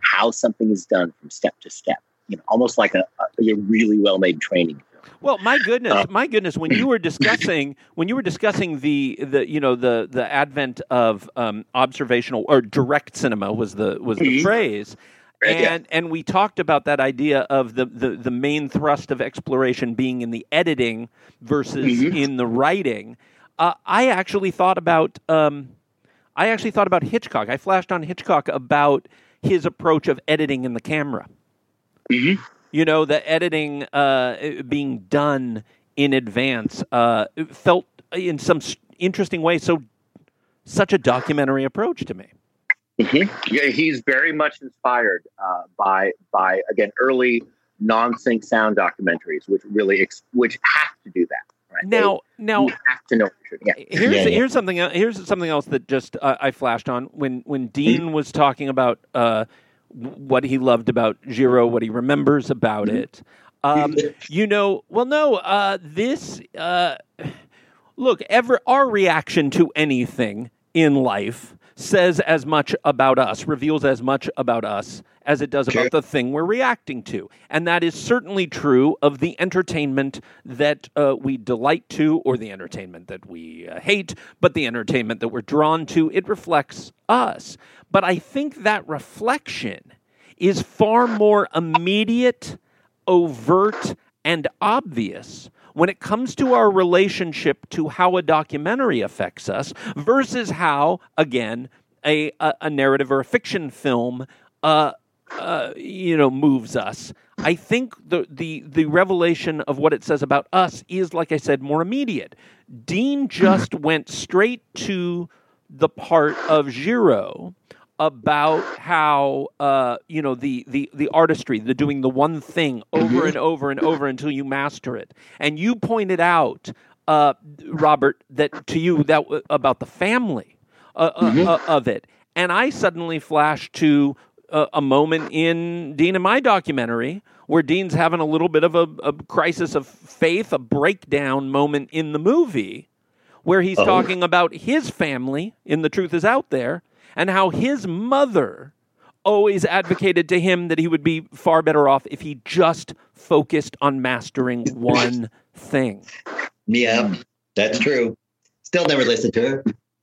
how something is done from step to step. You know, almost like a, a really well-made training film. Well, my goodness, Uh, my goodness! When you were discussing, when you were discussing the, the you know the the advent of um, observational or direct cinema was the was the Mhm. phrase, Right, yeah. and and we talked about that idea of the, the, the main thrust of exploration being in the editing versus Mhm. in the writing. Uh, I actually thought about um, I actually thought about Hitchcock. I flashed on Hitchcock about his approach of editing in the camera. Mhm. You know, the editing uh, being done in advance uh, it felt in some s- interesting way so such a documentary approach to me. Mhm. Yeah, he's very much inspired uh, by by again early non-sync sound documentaries, which really ex- which have to do that. Right? Now, They- now you have to know what you're shooting. Yeah. here's Yeah, yeah. here's something el- here's something else that just uh, I flashed on when when Dean was talking about uh, w- what he loved about Giro, what he remembers about it. Um, you know, well, no, uh, this uh, look, ever our reaction to anything in life says as much about us, reveals as much about us as it does Sure. about the thing we're reacting to. And that is certainly true of the entertainment that uh, we delight to or the entertainment that we uh, hate, but the entertainment that we're drawn to, it reflects us. But I think that reflection is far more immediate, overt, and obvious when it comes to our relationship to how a documentary affects us versus how, again, a, a, a narrative or a fiction film, uh, uh, you know, moves us. I think the, the the revelation of what it says about us is, like I said, more immediate. Dean just went straight to the part of Giro about how uh, you know the, the the artistry, the doing the one thing over and over and over until you master it. And you pointed out, uh, Robert, that to you that w- about the family uh, uh, uh, of it, and I suddenly flashed to uh, a moment in Dean and my documentary where Dean's having a little bit of a, a crisis of faith, a breakdown moment in the movie, where he's Oh. talking about his family in The Truth Is Out There. And how his mother always advocated to him that he would be far better off if he just focused on mastering one thing. Yeah, that's true. Still never listened to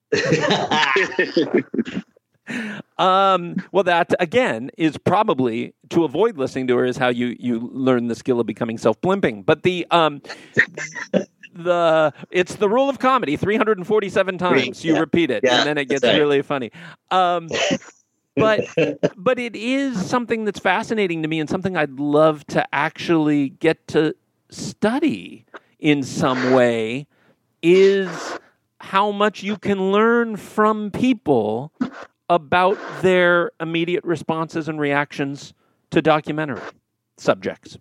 her. Um, well, that, again, is probably, to avoid listening to her, is how you, you learn the skill of becoming self-blimping. But the... Um, The it's the rule of comedy. three hundred forty-seven times you Yeah. repeat it, Yeah, and then it gets that's right. really funny. Um, but but it is something that's fascinating to me, and something I'd love to actually get to study in some way. Is how much you can learn from people about their immediate responses and reactions to documentary subjects.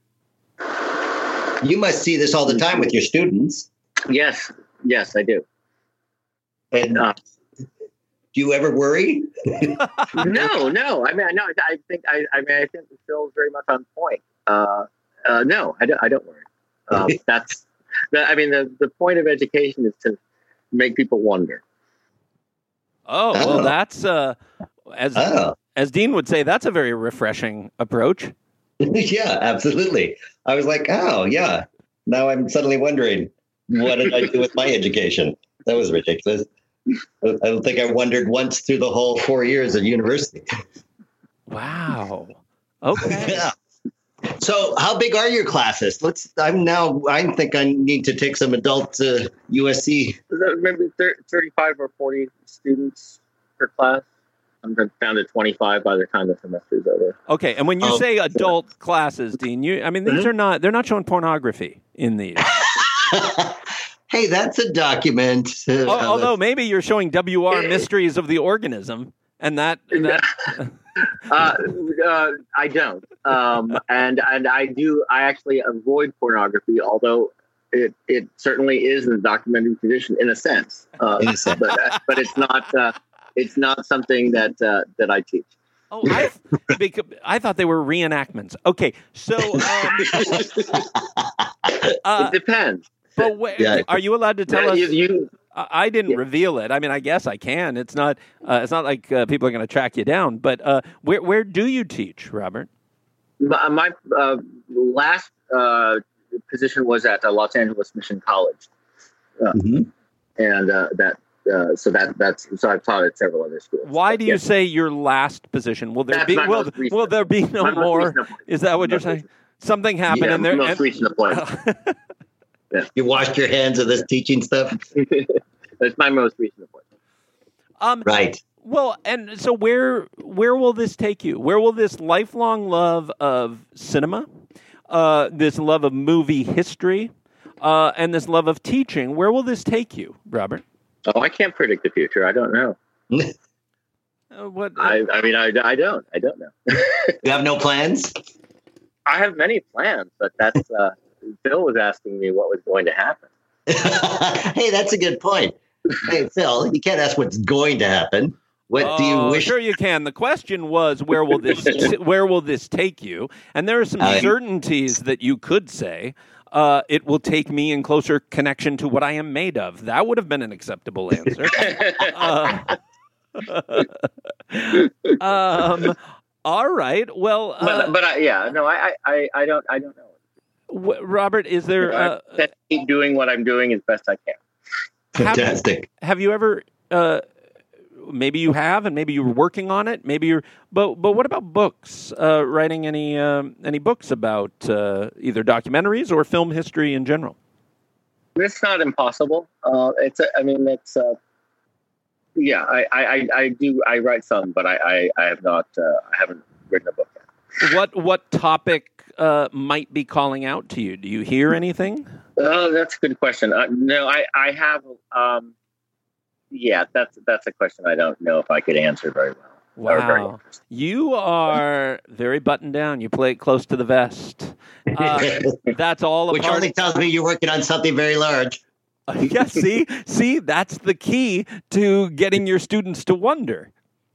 You must see this all the time with your students. Yes, yes, I do. And Uh, do you ever worry? no, no. I mean, no. I think. I, I mean, I think Phil's very much on point. Uh, uh, no, I don't. I don't worry. Um, that's. The, I mean, the the point of education is to make people wonder. Oh, well, Oh. that's uh, as Oh, as Dean would say, that's a very refreshing approach. yeah, absolutely. I was like, oh, yeah. Now I'm suddenly wondering, what did I do with my education? That was ridiculous. I don't think I wondered once through the whole four years of university. Wow. Okay. Yeah. So, how big are your classes? Let's. I'm now. I think I need to take some adult uh, U S C. Maybe thir- thirty-five or forty students per class. I'm down to twenty-five by the time the semester is over. Okay. And when you Oh. say adult classes, Dean, you I mean these Mhm. are not they're not showing pornography in these. Hey, that's a document. Uh, Al- Although maybe you're showing W R Mysteries of the Organism, and that that Uh, uh, I don't, um, and and I do. I actually avoid pornography, although it it certainly is in the documentary tradition in a sense. Uh, In a sense. but but it's not uh, it's not something that uh, that I teach. oh, I, because I thought they were reenactments. Okay, so um, uh, it depends. but wh- Yeah. are you allowed to tell Uh, us? you, you I, I didn't Yeah. reveal it. I mean, I guess I can. It's not. Uh, it's not like uh, people are going to track you down. But uh, where where do you teach, Robert? My, my uh, last uh, position was at uh, Los Angeles Mission College, uh, Mhm. and uh, that uh, so that that's so I've taught at several other schools. Why But do you yes, say your last position? Will there That's be my will, most recent- will there be no my most more? recent appointment. Is that what you're Most saying? recent. Something happened Yeah, and there. most and- recent appointment. You washed your hands of this teaching stuff? That's my most recent appointment. um, Right. Well, and so where where will this take you? Where will this lifelong love of cinema, uh, this love of movie history, uh, and this love of teaching, where will this take you, Robert? Oh, I can't predict the future. I don't know. Uh, what? I, I mean, I, I don't. I don't know. You have no plans? I have many plans, but that's uh, Phil was asking me what was going to happen. Hey, that's a good point. Hey, Phil, you can't ask what's going to happen. What do you Oh, wish? Sure, you can. The question was, where will this where will this take you? And there are some Uh, certainties that you could say. Uh, it will take me in closer connection to what I am made of. That would have been an acceptable answer. uh, um, all right. Well, uh, but but I, yeah, no, I, I I don't I don't know. w- Robert, is there? Uh, I just keep doing what I'm doing as best I can. have, Fantastic. have you ever? Uh, maybe you have, and maybe you're working on it. Maybe you're. But but what about books? Uh, writing any um, any books about uh, either documentaries or film history in general? It's not impossible. Uh, it's a, I mean it's uh, yeah I, I, I- I do I write some, but I I, I have not uh, I haven't written a book yet. What what topic uh, might be calling out to you? Do you hear anything? Oh, that's a good question. Uh, no, I I have um, yeah that's that's a question I don't know if I could answer very well. Or very Wow, interesting. you are very buttoned down. You play it close to the vest. Uh, that's all a Which part. only tells me you're working on something very large. Yeah, see, see, that's the key to getting your students to wonder.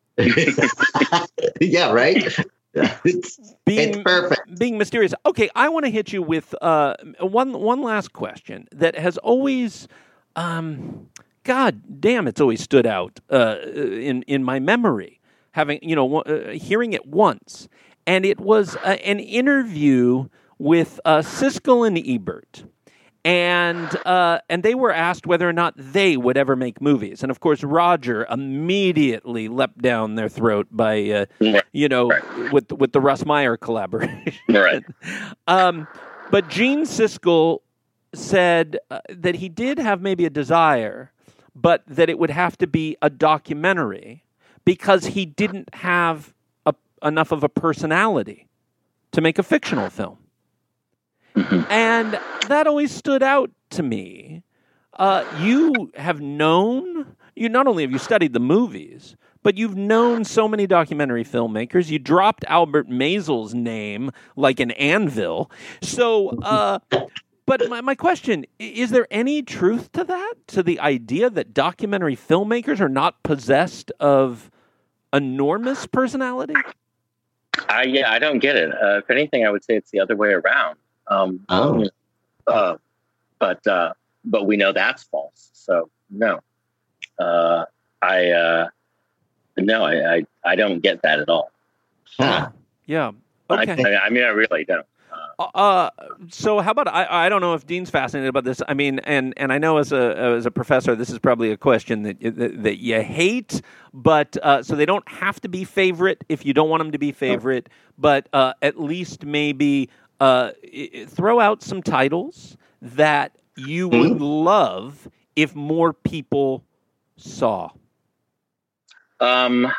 Yeah, right? It's, Being it's perfect. being mysterious. Okay, I want to hit you with uh, one one last question that has always, um, God damn, it's always stood out uh, in in my memory. Having you know, uh, hearing it once, and it was uh, an interview with uh, Siskel and Ebert. And uh, and they were asked whether or not they would ever make movies, and of course Roger immediately leapt down their throat by uh, Right. you know Right. with with the Russ Meyer collaboration. Right. um, but Gene Siskel said uh, that he did have maybe a desire, but that it would have to be a documentary because he didn't have a, enough of a personality to make a fictional film. And that always stood out to me. Uh, you have known, you not only have you studied the movies, but you've known so many documentary filmmakers. You dropped Albert Mazel's name like an anvil. So, uh, but my, my question, is there any truth to that? To the idea that documentary filmmakers are not possessed of enormous personality? I yeah I don't get it. Uh, if anything, I would say it's the other way around. Um, Oh. uh, but uh, but we know that's false. So no, uh, I uh, no, I, I I don't get that at all. Huh. Yeah. I, Okay. I mean, I really don't. Uh, so how about I? I don't know if Dean's fascinated about this. I mean, and, and I know as a as a professor, this is probably a question that that, that you hate, but uh, so they don't have to be favorite if you don't want them to be favorite, but uh, at least maybe uh, i- throw out some titles that you would love if more people saw. Um,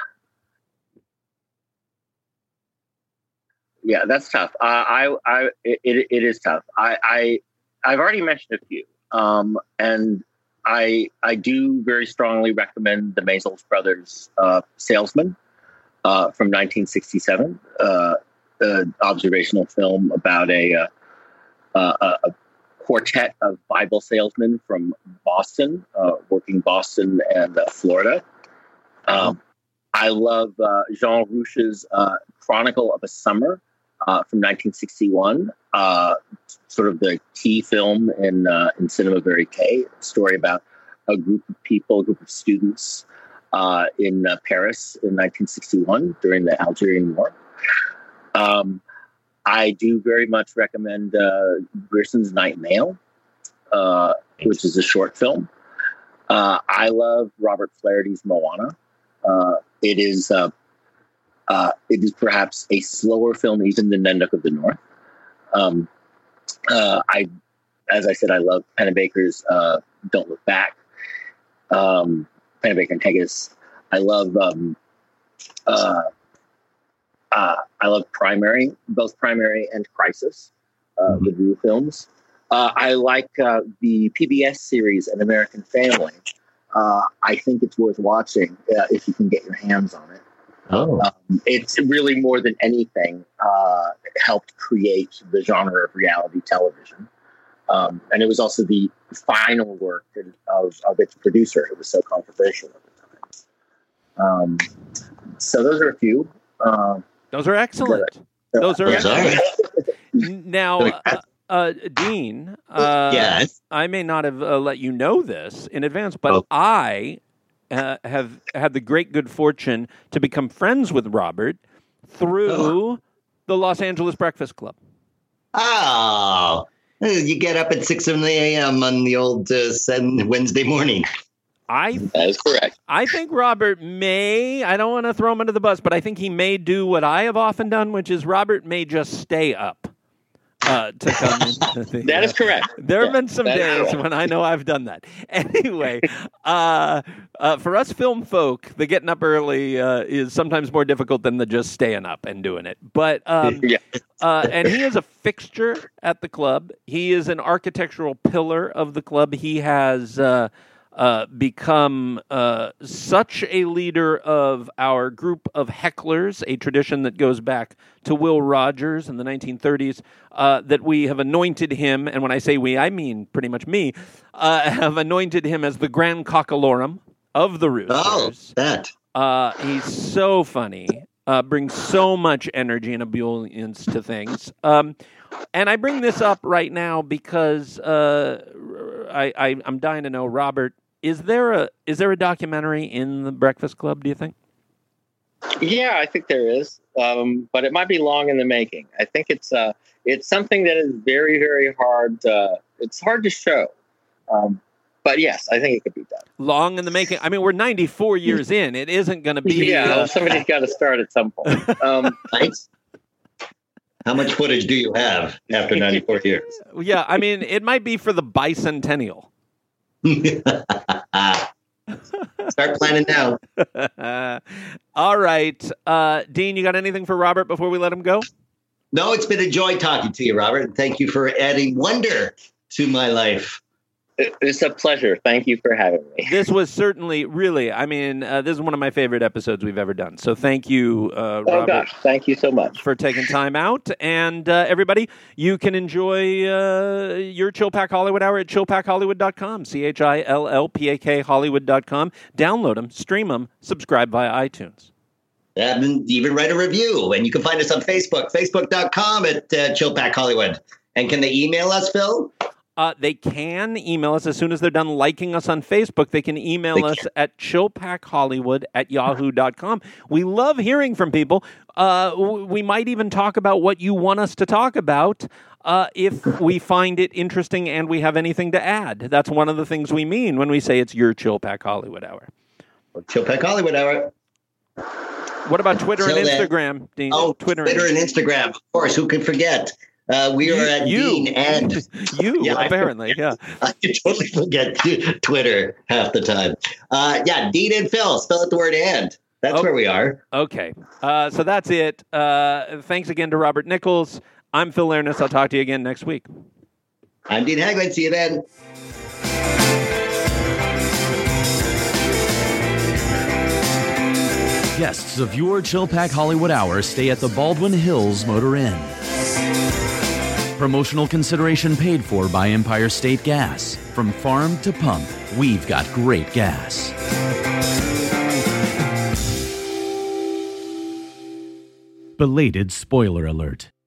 yeah, that's tough. Uh, I, I, it, it is tough. I, I, I've already mentioned a few, um, and I, I do very strongly recommend the Maysles Brothers uh, Salesman uh, from nineteen sixty-seven, uh, an observational film about a, uh, uh, a quartet of Bible salesmen from Boston, uh, working Boston and uh, Florida. Um, I love uh, Jean Rouche's uh, Chronicle of a Summer uh, from nineteen sixty-one, uh, sort of the key film in uh, in cinema verite, story about a group of people, a group of students uh, in uh, Paris in nineteen sixty-one during the Algerian War. Um, I do very much recommend uh, Grierson's Night Mail, uh, which is a short film. Uh, I love Robert Flaherty's Moana. Uh, it is uh, uh, it is perhaps a slower film even than Nanook of the North. Um, uh, I, as I said, I love Pennebaker's uh, Don't Look Back. Um, Pennebaker and Tegis. I love um, uh, uh, I love Primary, both Primary and Crisis, uh, mm-hmm. the Drew films. Uh, I like uh, the P B S series An American Family. Uh, I think it's worth watching uh, if you can get your hands on it. Oh, um, it's really more than anything uh, helped create the genre of reality television, um, and it was also the final work of, of its producer. It was so controversial at the time. Um, so those are a few. Uh, those are excellent. Uh, those are yeah. excellent. Now. Uh, Uh, Dean, uh, yes. I may not have uh, let you know this in advance, but oh. I uh, have had the great good fortune to become friends with Robert through oh. the Los Angeles Breakfast Club. Oh, you get up at six a.m. on the old uh, Wednesday morning. I that is correct. I think Robert may, I don't want to throw him under the bus, but I think he may do what I have often done, which is Robert may just stay up. Uh, to come into the, that is correct. There have yeah, been some days when I know I've done that. Anyway, uh, uh, for us film folk, the getting up early uh, is sometimes more difficult than the just staying up and doing it. But um, yeah. uh, and he is a fixture at the club. He is an architectural pillar of the club. He has uh, uh, become uh, such a leader of our group of hecklers, a tradition that goes back to Will Rogers in the nineteen thirties, uh, that we have anointed him, and when I say we, I mean pretty much me, uh, have anointed him as the Grand Cockalorum of the Roosters. Oh, that. Uh, he's so funny, uh, brings so much energy and ebullience to things. Um, and I bring this up right now because uh, I, I, I'm dying to know, Robert, is there a is there a documentary in the Breakfast Club, do you think? Yeah, I think there is, um, but it might be long in the making. I think it's uh, it's something that is very, very hard. Uh, it's hard to show, um, but yes, I think it could be done. Long in the making. I mean, we're ninety-four years in. It isn't going to be. Yeah, uh, somebody's got to start at some point. Um, right? How much footage do you have after ninety-four years? Yeah, I mean, it might be for the bicentennial. Start planning now. All right. Uh, Dean, you got anything for Robert before we let him go? No, it's been a joy talking to you, Robert. And thank you for adding wonder to my life. It's a pleasure. Thank you for having me. This was certainly, really, I mean, uh, this is one of my favorite episodes we've ever done. So thank you, uh, Robert. Oh, gosh. Thank you so much. For taking time out. And uh, everybody, you can enjoy uh, your Chill Pack Hollywood Hour at chill pack hollywood dot com, C H I L L P A K Hollywood dot com. Download them, stream them, subscribe via iTunes. And even write a review. And you can find us on Facebook, facebook dot com at uh, Chill Pack Hollywood. And can they email us, Phil? Uh, they can email us as soon as they're done liking us on Facebook. They can email they us can. at chill pack hollywood at yahoo dot com. We love hearing from people. Uh, we might even talk about what you want us to talk about uh, if we find it interesting and we have anything to add. That's one of the things we mean when we say it's your Chill Pack Hollywood Hour. Chill Pack Hollywood Hour. What about Twitter Till and then. Instagram, Dean? Oh, Twitter, Twitter and, and Instagram. Of course, who can forget? Uh, we you, are at you. Dean and you. Yeah, apparently, I, yeah. I totally forget Twitter half the time. Uh, yeah, Dean and Phil. Spell out the word "and." That's oh, where we are. Okay, uh, so that's it. Uh, thanks again to Robert Nichols. I'm Phil Lernis. I'll talk to you again next week. I'm Dean Haglund. See you then. Guests of your Chill Pack Hollywood Hour stay at the Baldwin Hills Motor Inn. Promotional consideration paid for by Empire State Gas. From farm to pump, we've got great gas. Belated spoiler alert.